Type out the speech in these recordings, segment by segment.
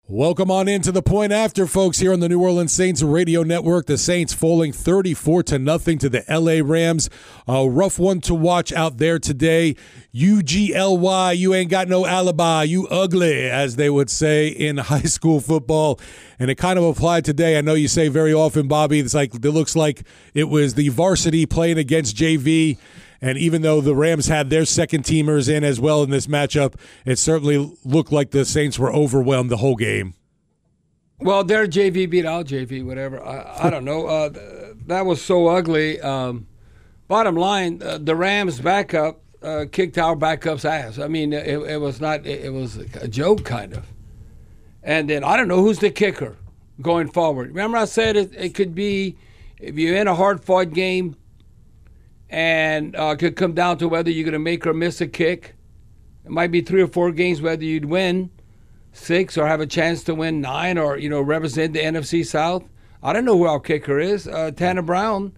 Welcome on into the Point After, folks, here on the New Orleans Saints Radio Network. The Saints falling 34-0 to the LA Rams. A rough one to watch out there today. UGLY, you ain't got no alibi. You ugly, as they would say in high school football. And it kind of applied today. I know you say very often, Bobby, it looks like it was the varsity playing against JV. And even though the Rams had their second teamers in as well in this matchup, it certainly looked like the Saints were overwhelmed the whole game. Well, their JV beat out JV, whatever. I don't know. That was so ugly. Bottom line, the Rams backup kicked our backup's ass. I mean, it was a joke, kind of. And then I don't know who's the kicker going forward. Remember I said it could be, if you're in a hard-fought game, and could come down to whether you're going to make or miss a kick. It might be 3 or 4 games whether you'd win 6 or have a chance to win 9 or, represent the NFC South. I don't know who our kicker is. Tanner Brown,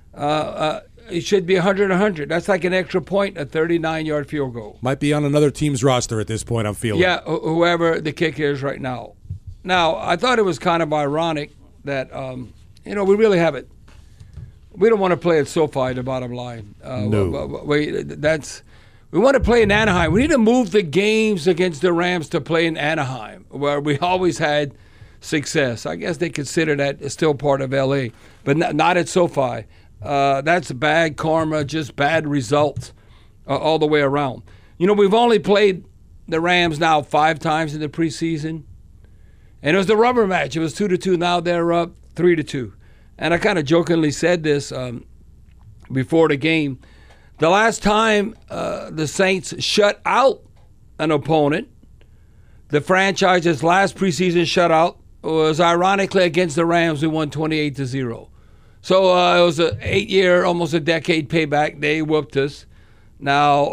it should be 100-100. That's like an extra point, a 39-yard field goal. Might be on another team's roster at this point, I'm feeling. Yeah, whoever the kicker is right now. Now, I thought it was kind of ironic that, we really have it. We don't want to play at SoFi, the bottom line. No. We want to play in Anaheim. We need to move the games against the Rams to play in Anaheim, where we always had success. I guess they consider that still part of L.A., but not at SoFi. That's bad karma, just bad results all the way around. We've only played the Rams now 5 times in the preseason, and it was the rubber match. It was 2-2. Now they're up 3-2. And I kind of jokingly said this before the game. The last time the Saints shut out an opponent, the franchise's last preseason shutout was ironically against the Rams. We won 28-0. So it was an 8-year, almost a decade payback. They whooped us. Now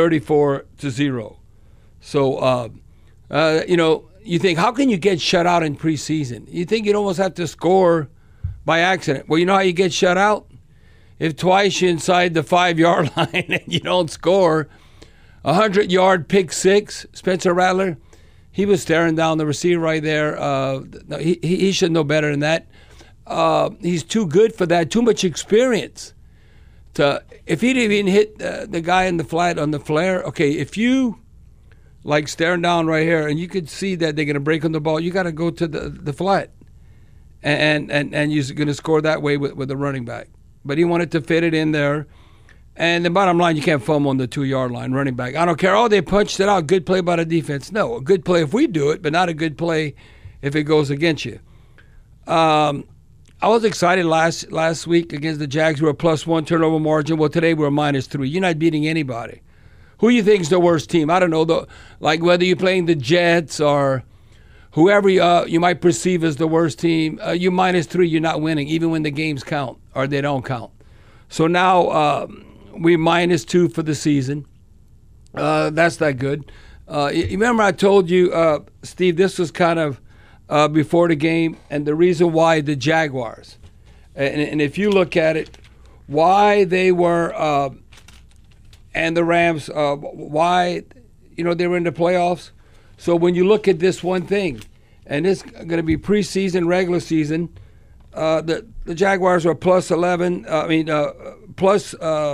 34-0. So, you think, how can you get shut out in preseason? You think you'd almost have to score by accident. Well, you know how you get shut out? If twice you're inside the 5-yard line and you don't score. 100-yard pick six, Spencer Rattler, he was staring down the receiver right there. He should know better than that. He's too good for that, too much experience. If he'd even hit the guy in the flat on the flare, okay, if you, like staring down right here, and you could see that they're going to break on the ball, you got to go to the flat. And you're going to score that way with the running back. But he wanted to fit it in there. And the bottom line, you can't fumble on the 2-yard line, running back. I don't care. Oh, they punched it out. Good play by the defense. No, a good play if we do it, but not a good play if it goes against you. I was excited last week against the Jags. We were +1 turnover margin. Well, today we're -3. You're not beating anybody. Who you think is the worst team? I don't know. Like whether you're playing the Jets or whoever you might perceive as the worst team, you -3, you're not winning, even when the games count or they don't count. So now we're -2 for the season. That's not good. You remember I told you, Steve, this was kind of before the game, and the reason why the Jaguars, and if you look at it, why they were, and the Rams, why they were in the playoffs. So when you look at this one thing, and it's going to be preseason, regular season, the Jaguars are +11. Plus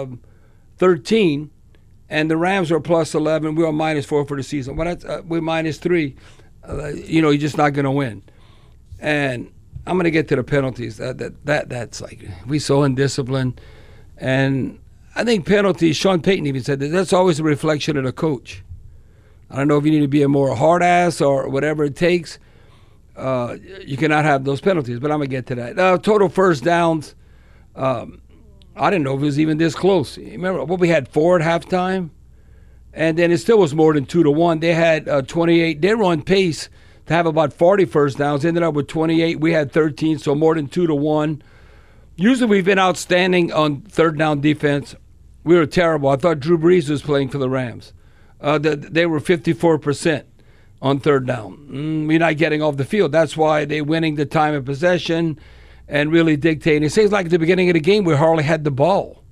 13, and the Rams are +11. We are -4 for the season. Well, we're -3. You're just not going to win. And I'm going to get to the penalties. That's like we so undisciplined, and I think penalties. Sean Payton even said that's always a reflection of the coach. I don't know if you need to be a more hard ass or whatever it takes. You cannot have those penalties, but I'm going to get to that. Total first downs, I didn't know if it was even this close. Remember, we had 4 at halftime, and then it still was more than 2-1. They had 28. They were on pace to have about 40 first downs, ended up with 28. We had 13, so more than 2-1. Usually we've been outstanding on third down defense. We were terrible. I thought Drew Brees was playing for the Rams. They were 54% on third down. We're not getting off the field. That's why they're winning the time of possession and really dictating. It seems like at the beginning of the game we hardly had the ball.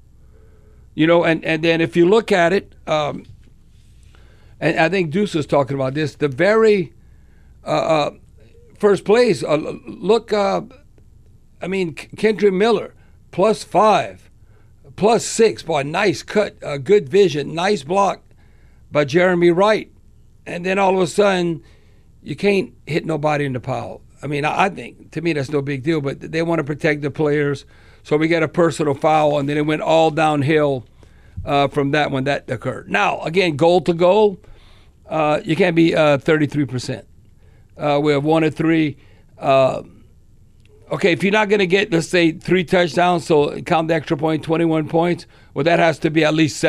And then if you look at it, and I think Deuce was talking about this, the very first place. Look, Kendrick Miller, +5, +6. Boy, nice cut, good vision, nice block by Jeremy Wright. And then all of a sudden, you can't hit nobody in the pile. I mean, I think, to me, that's no big deal, but they want to protect the players. So we got a personal foul, and then it went all downhill from that when that occurred. Now, again, goal to goal, you can't be 33%. We have 1 of 3. Okay, if you're not going to get, let's say, 3 touchdowns, so count the extra point, 21 points, well, that has to be at least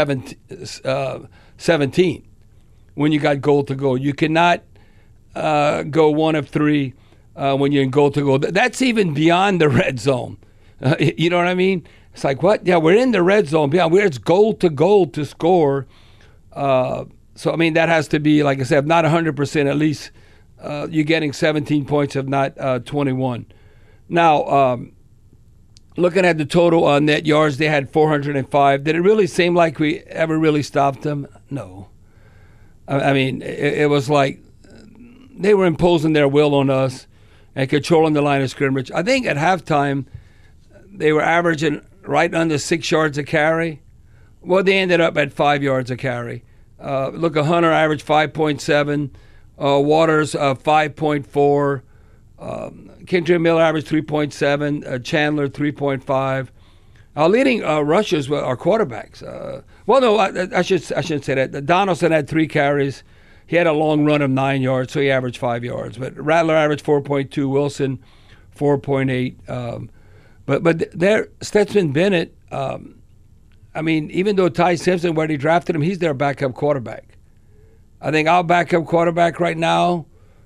17 when you got goal to goal. You cannot go 1 of 3 when you're in goal to goal. That's even beyond the red zone. You know what I mean? It's like, what? Yeah, we're in the red zone. Beyond where it's goal to score. So, I mean, that has to be, like I said, not 100%, at least you're getting 17 points, if not 21. Now, looking at the total net yards, they had 405. Did it really seem like we ever really stopped them? No. I mean, it was like they were imposing their will on us and controlling the line of scrimmage. I think at halftime, they were averaging right under 6 yards a carry. Well, they ended up at 5 yards a carry. Look, Hunter averaged 5.7, Waters 5.4, Kendrick Miller averaged 3.7, Chandler 3.5. Our leading rushers were our quarterbacks. I shouldn't say that. Donaldson had 3 carries. He had a long run of 9 yards, so he averaged 5 yards. But Rattler averaged 4.2, Wilson 4.8. But there, Stetson Bennett, I mean, even though Ty Simpson, where they drafted him, he's their backup quarterback. I think our backup quarterback right now,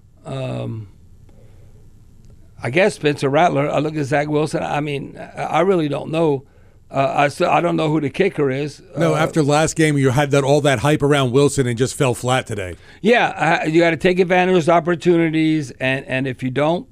I guess Spencer Rattler. I look at Zach Wilson. I mean, I really don't know. I don't know who the kicker is. No, after last game, you had all that hype around Wilson and just fell flat today. Yeah, you got to take advantage of those opportunities, and if you don't,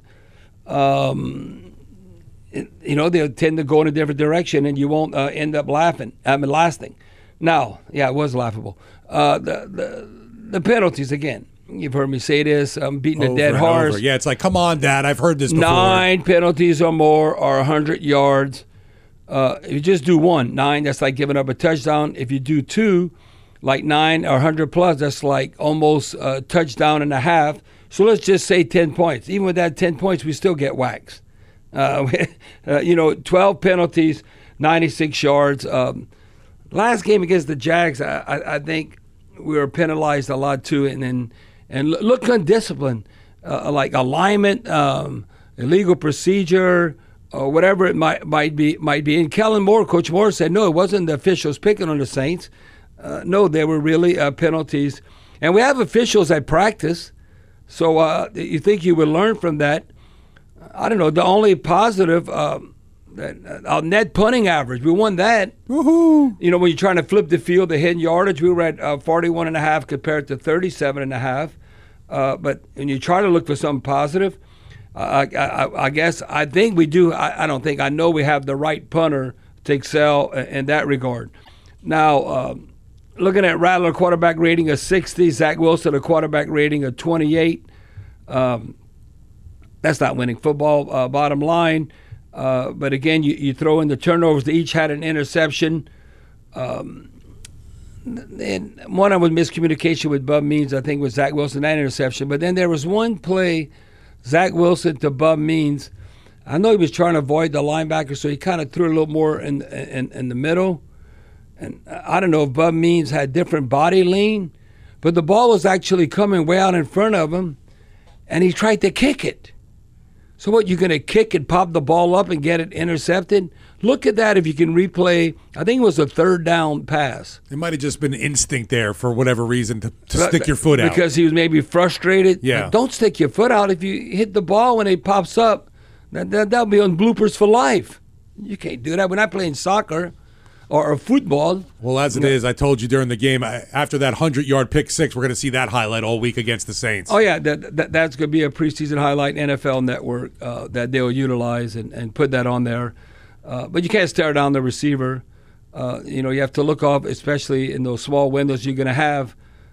they'll tend to go in a different direction, and you won't end up lasting. Now, yeah, it was laughable. The penalties, again, you've heard me say this, beating a dead horse. Yeah, it's like, come on, Dad, I've heard this before. 9 penalties or more are 100 yards. If you just do 1, 9, that's like giving up a touchdown. If you do 2, like 9 or 100 plus, that's like almost a touchdown and a half. So let's just say 10 points. Even with that 10 points, we still get waxed. 12 penalties, 96 yards. Last game against the Jags, I think we were penalized a lot too, and look undisciplined, like alignment, illegal procedure, or whatever it might be. And Kellen Moore, Coach Moore said, no, it wasn't the officials picking on the Saints. No, they were really penalties. And we have officials at practice, so you think you would learn from that. I don't know. The only positive, our net punting average, we won that. Woohoo! You know, when you're trying to flip the field, the hidden yardage, we were at 41.5 compared to 37.5. But when you try to look for something positive, I guess I think we do. I don't think. I know we have the right punter to excel in that regard. Now, looking at Rattler, quarterback rating of 60, Zach Wilson, a quarterback rating of 28. That's not winning football, bottom line. But again, you throw in the turnovers. They each had an interception. And one of them was miscommunication with Bub Means, I think, with Zach Wilson, that interception. But then there was one play, Zach Wilson to Bub Means. I know he was trying to avoid the linebacker, so he kind of threw a little more in the middle. And I don't know if Bub Means had different body lean, but the ball was actually coming way out in front of him, and he tried to kick it. So what, you're going to kick and pop the ball up and get it intercepted? Look at that if you can replay. I think it was a 3rd down pass. It might have just been instinct there for whatever reason to stick your foot out. Because he was maybe frustrated. Yeah. But don't stick your foot out. If you hit the ball when it pops up, that'll be on bloopers for life. You can't do that. We're not playing soccer or football. Well, as it is, I told you during the game, after that 100-yard pick six, we're going to see that highlight all week against the Saints. Oh, yeah, that's going to be a preseason highlight NFL Network that they'll utilize and put that on there. But you can't stare down the receiver. You have to look off, especially in those small windows you're going to have.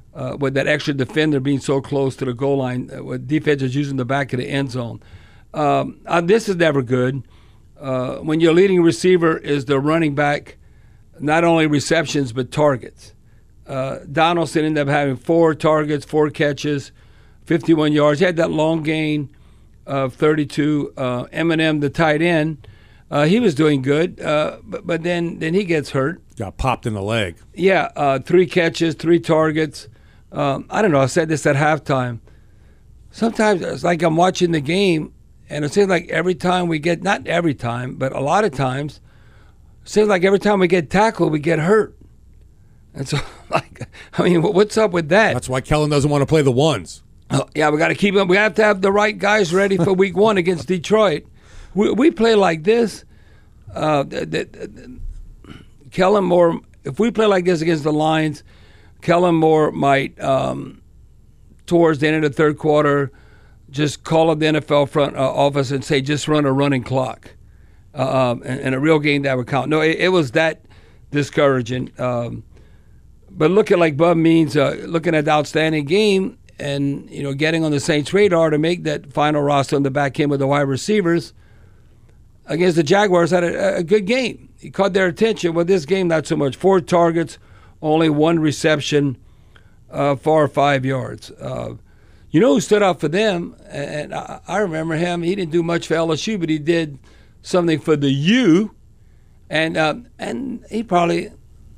with that extra defender being so close to the goal line, with defenses using the back of the end zone. This is never good. When your leading receiver is the running back, not only receptions but targets. Donaldson ended up having 4 targets, 4 catches, 51 yards. He had that long gain of 32. Eminem, the tight end, he was doing good, but then he gets hurt. Got popped in the leg. Yeah, 3 catches, 3 targets. I don't know, I said this at halftime. Sometimes it's like I'm watching the game, and it seems like every time we get, not every time, but a lot of times, it seems like every time we get tackled, we get hurt. And so, what's up with that? That's why Kellen doesn't want to play the ones. Yeah, we got to keep them. We have to have the right guys ready for week 1 against Detroit. We play like this. Kellen Moore, if we play like this against the Lions, Kellen Moore might, towards the end of the third quarter, just call up the NFL front office and say, just run a running clock. And a real game that would count. No, it was that discouraging. But looking like Bub Means, looking at the outstanding game and, getting on the Saints' radar to make that final roster on the back end with the wide receivers against the Jaguars, had a good game. He caught their attention. Well, this game, not so much. 4 targets, only 1 reception for 5 yards. Who stood out for them? And I remember him. He didn't do much for LSU, but he did something for the U. And he probably...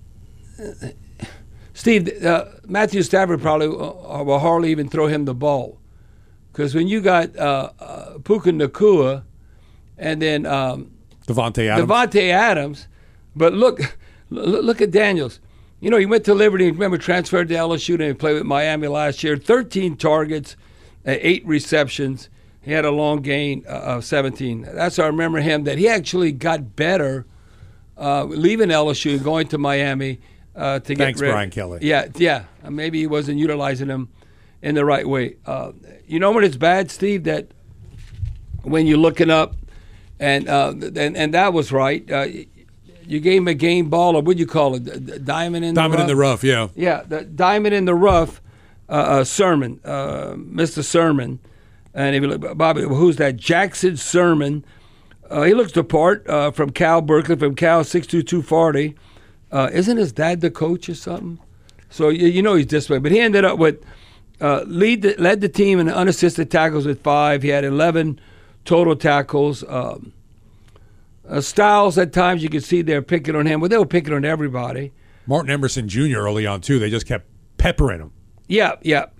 Steve, Matthew Stafford probably will hardly even throw him the ball. Because when you got Puka Nacua and then Devontae Adams, but look at Daniels. He went to Liberty, remember, transferred to LSU and he played with Miami last year. 13 targets, 8 receptions. He had a long gain of 17. That's how I remember him, that he actually got better leaving LSU and going to Miami. Thanks, Brian Kelly. Yeah. Maybe he wasn't utilizing him in the right way. When it's bad, Steve, that when you're looking up, and that was right. You gave him a game ball, or what do you call it? Diamond in the rough? Diamond in the rough, yeah. Yeah, the diamond in the rough, Sermon, Mr. Sermon. And if you look, Bobby, who's that? Jackson Sermon. He looks the part from Cal Berkeley, from Cal, 6'2", 240. Isn't his dad the coach or something? So he's this way. But he ended up with led the team in unassisted tackles with 5. He had 11 total tackles. Styles, at times you could see they're picking on him. Well, they were picking on everybody. Martin Emerson Jr. early on, too. They just kept peppering him. Yeah.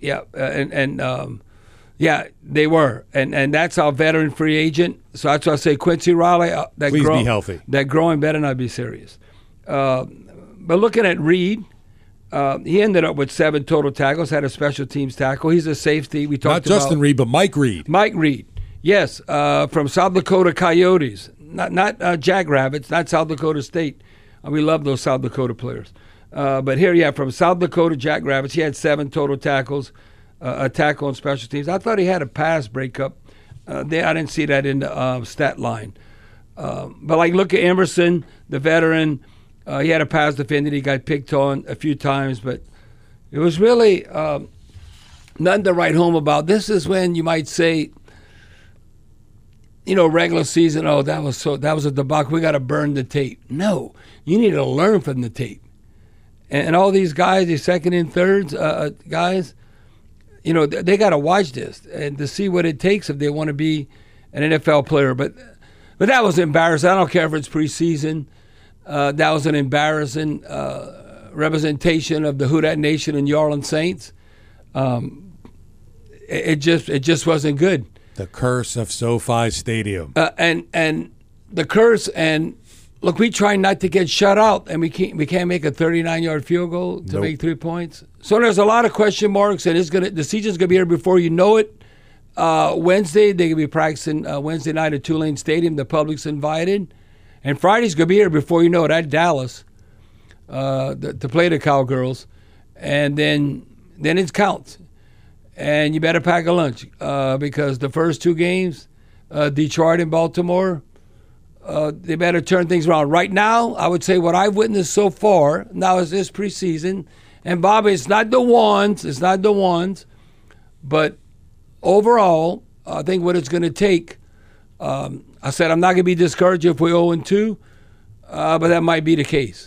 They were. And that's our veteran free agent. So that's why I say Quincy Riley. Please be healthy. That growing better not be serious. But looking at Reed, he ended up with 7 total tackles, had a special teams tackle. He's a safety. We talked about not Justin Reed, but Mike Reed. Mike Reed, yes, from South Dakota Coyotes, not Jackrabbits, not South Dakota State. We love those South Dakota players. But here, from South Dakota Jackrabbits, he had 7 total tackles, a tackle on special teams. I thought he had a pass breakup. I didn't see that in the stat line. But look at Emerson, the veteran. He had a pass defended. He got picked on a few times, but it was really nothing to write home about. This is when you might say, regular season, that was a debacle. We got to burn the tape. No, you need to learn from the tape. And all these guys, these second and thirds guys, they got to watch this and to see what it takes if they want to be an NFL player. But that was embarrassing. I don't care if it's preseason. That was an embarrassing representation of the Who Dat Nation and New Orleans Saints. It just wasn't good. The curse of SoFi Stadium. And the curse, and look, we try not to get shut out, and we can't make a 39-yard field goal to make 3 points. So there's a lot of question marks, and the season's gonna be here before you know it. Wednesday they're gonna be practicing Wednesday night at Tulane Stadium. The public's invited. And Friday's going to be here before you know it at Dallas to play the Cowgirls. And then it counts. And you better pack a lunch because the first 2 games, Detroit and Baltimore, they better turn things around. Right now, I would say what I've witnessed so far, now is this preseason, And Bobby, it's not the ones, but overall, I think what it's going to take. I said I'm not going to be discouraged if we 0-2, but that might be the case.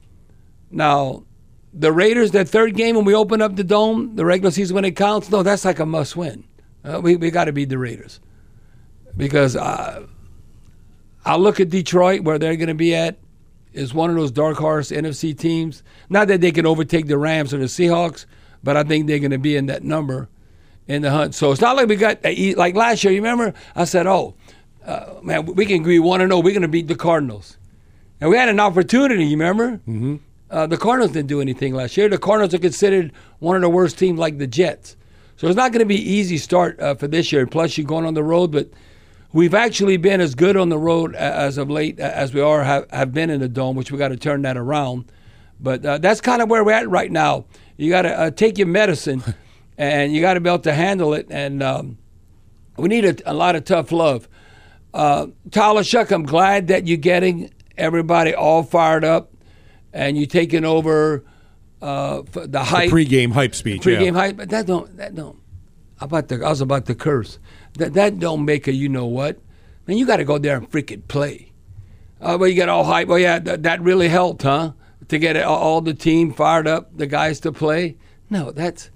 Now, the Raiders, that third game when we open up the Dome, the regular season when it counts, no, that's like a must-win. We got to beat the Raiders because I look at Detroit, where they're going to be at, is one of those dark horse NFC teams. Not that they can overtake the Rams or the Seahawks, but I think they're going to be in that number in the hunt. So it's not like we got, like last year, you remember? I said, man, we can be 1-0. We're going to beat the Cardinals. And we had an opportunity, you remember? Mm-hmm. The Cardinals didn't do anything last year. The Cardinals are considered one of the worst teams like the Jets. So it's not going to be an easy start for this year. Plus, you're going on the road, but we've actually been as good on the road as of late as we have been in the Dome, which we got to turn that around. But that's kind of where we're at right now. You got to take your medicine, and you got to be able to handle it. And we need a lot of tough love. Tyler Shuck, I'm glad that you're getting everybody all fired up. And you taking over the hype, the pregame hype speech, hype. But that don't. I was about to curse. That don't make a you know what. Man, you got to go there and freaking play. Well, you get all hype. Well, yeah, that really helped, huh? To get all the team fired up, the guys to play. No, that's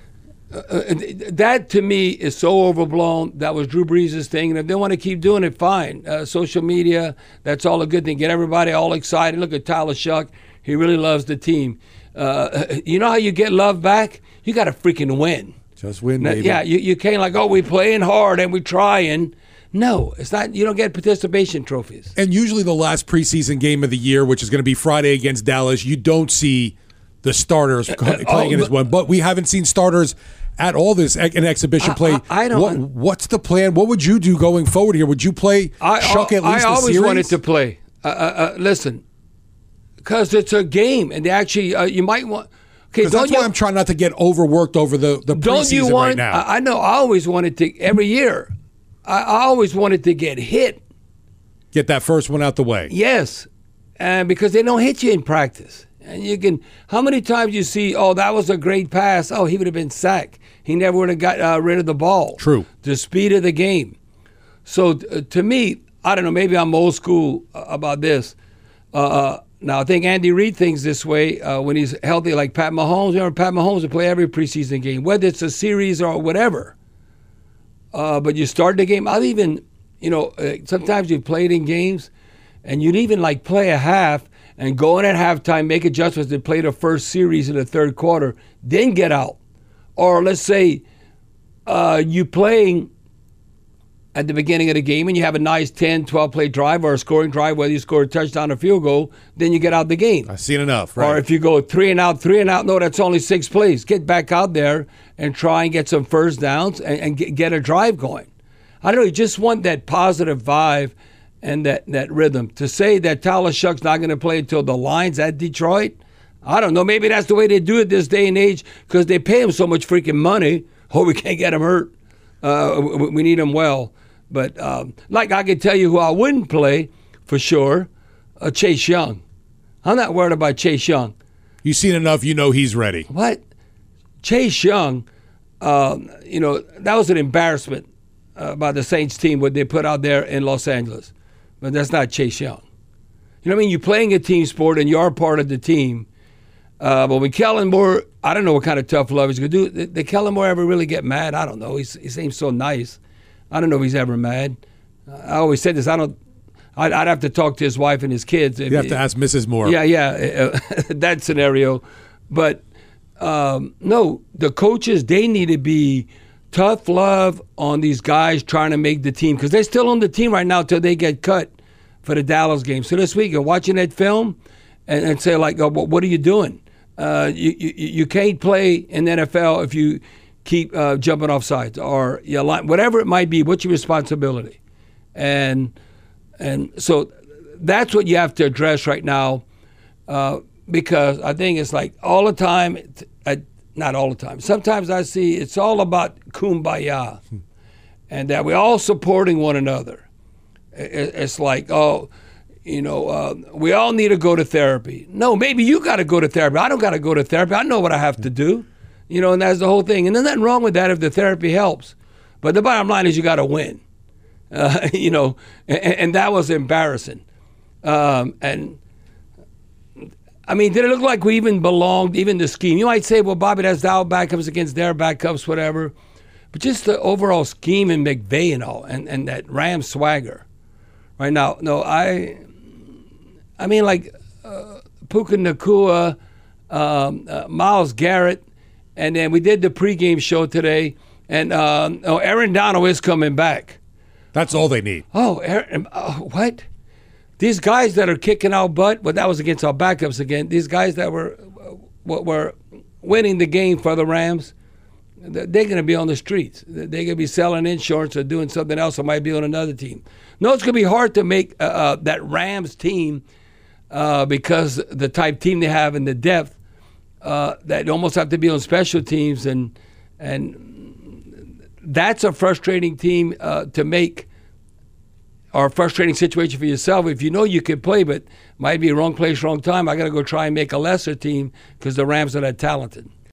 that to me is so overblown. That was Drew Brees' thing, and if they want to keep doing it, fine. Social media, that's all a good thing. Get everybody all excited. Look at Tyler Shuck. He really loves the team. You know how you get love back? You got to freaking win. Just win, now, baby. Yeah, you can't like, we playing hard and we trying. No, it's not. You don't get participation trophies. And usually the last preseason game of the year, which is going to be Friday against Dallas, you don't see the starters playing in this one. But we haven't seen starters at all this in exhibition play. I don't. What's the plan? What would you do going forward here? Would you play Shuck at least I always a series? wanted to play. Listen, because it's a game, and they actually you might want. Okay, that's why I'm trying not to get overworked over the preseason right now. I know. I always wanted to every year. I always wanted to get hit. Get that first one out the way. Yes, because they don't hit you in practice. And you can, how many times you see, that was a great pass. Oh, he would have been sacked. He never would have got rid of the ball. True. The speed of the game. So to me, I don't know, maybe I'm old school about this. Now, I think Andy Reid thinks this way when he's healthy, like Pat Mahomes. Remember, Pat Mahomes will play every preseason game, whether it's a series or whatever. But you start the game. I've even, sometimes you've played in games, and you'd even like play a half and go in at halftime, make adjustments to play the first series in the third quarter, then get out. Or let's say you playing at the beginning of the game and you have a nice 10, 12-play drive or a scoring drive, whether you score a touchdown or field goal, then you get out the game. I've seen enough, right? Or if you go 3 and out, no, that's only 6 plays. Get back out there and try and get some first downs and get a drive going. I don't know, you just want that positive vibe and that rhythm. To say that Tyler Shuck's not going to play until the Lions at Detroit, I don't know. Maybe that's the way they do it this day and age because they pay him so much freaking money. We can't get him hurt. We need him well. But like I can tell you who I wouldn't play for sure, Chase Young. I'm not worried about Chase Young. You've seen enough, you know he's ready. What? Chase Young, that was an embarrassment by the Saints team, what they put out there in Los Angeles. But that's not Chase Young. You know what I mean? You're playing a team sport and you're part of the team. But when Kellen Moore, I don't know what kind of tough love he's going to do. Did Kellen Moore ever really get mad? I don't know. He seems so nice. I don't know if he's ever mad. I always said this. I'd have to talk to his wife and his kids. You have to ask Mrs. Moore. Yeah, that scenario. But no, the coaches, they need to be tough love on these guys trying to make the team because they're still on the team right now until they get cut for the Dallas game. So this week, you're watching that film and say, like, what are you doing? You can't play in the NFL if you keep jumping off sides or whatever it might be. What's your responsibility? And so that's what you have to address right now because I think it's like all the time, not all the time. Sometimes I see it's all about kumbaya and that we're all supporting one another. It's like, we all need to go to therapy. No, maybe you got to go to therapy. I don't got to go to therapy. I know what I have to do, and that's the whole thing. And there's nothing wrong with that if the therapy helps. But the bottom line is you got to win, and that was embarrassing. And I mean, did it look like we even belonged, even the scheme? You might say, well, Bobby, that's our backups against their backups, whatever. But just the overall scheme and McVay and all, and that Rams swagger. Right now, no, I mean, like Puka Nacua, Myles Garrett, and then we did the pregame show today, and Aaron Donald is coming back. That's all they need. Oh, Aaron, what? These guys that are kicking our butt, well, that was against our backups again. These guys that were winning the game for the Rams, they're going to be on the streets. They're going to be selling insurance or doing something else, or might be on another team. No, it's going to be hard to make that Rams team because the type team they have and the depth that almost have to be on special teams, and that's a frustrating team to make, or a frustrating situation for yourself if you know you can play, but might be wrong place, wrong time. I got to go try and make a lesser team because the Rams are that talented.